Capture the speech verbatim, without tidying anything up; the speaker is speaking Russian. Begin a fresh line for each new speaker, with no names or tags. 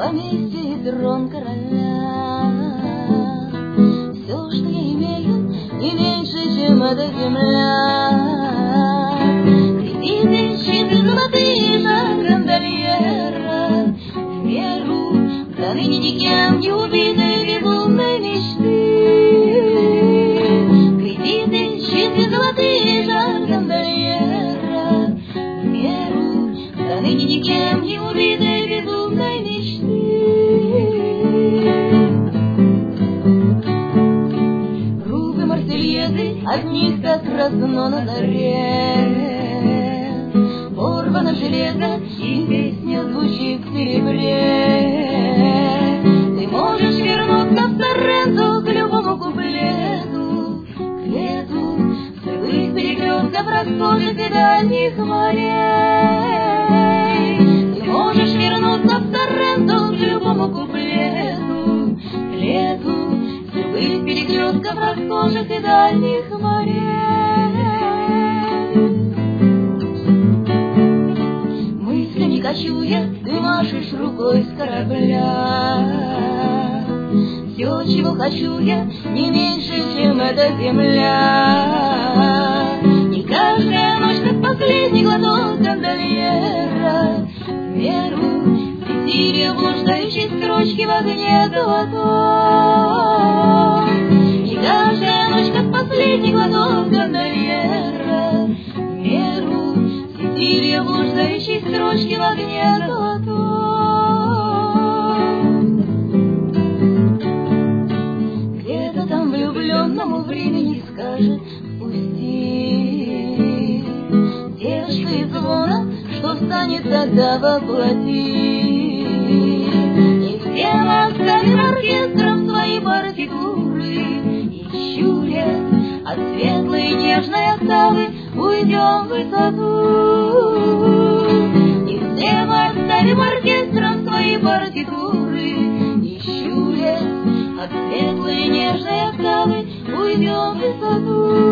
поместье и трон короля. Все, что я имею, не меньше, чем эта земля. Кредиты, щиты, золотые жар-гондольера, в меру до ныне никем не убитой безумной мечты. Кредиты, щиты, золотые жар-гондольера, в меру до ныне никем не убитой безумной мечты. Рубы, марсельезы, от них так красно на заре. Порвано железо, и песня звучит в серебре. Ты можешь вернуться в Сорренту к любому куплету, к лету сырых перекрестков расхожих и дальних морей. Ты можешь вернуться в Сорренту к любому куплету, к лету сырых перекрестков расхожих и дальних морей. Кочуя, ты машешь рукой с корабля. Все, чего хочу я, не меньше, чем эта земля. И каждая ночь, как последний глоток гондольера, в меру сетирия блуждающей строчки в огне золотом. И каждая ночь, как последний глоток гондольера, в меру сетирия блуждающей строчки в огне золотом. Где-то там влюбленному времени скажет «Пусти». Девочка из звона, что станет тогда воплоти. И все мы оставим оркестром свои партитуры, и щурясь от светлой и нежной октавы уйдем в высоту. Оставим оркестром свои партитуры, и щурясь от светлой и нежной октавы уйдем в высоту.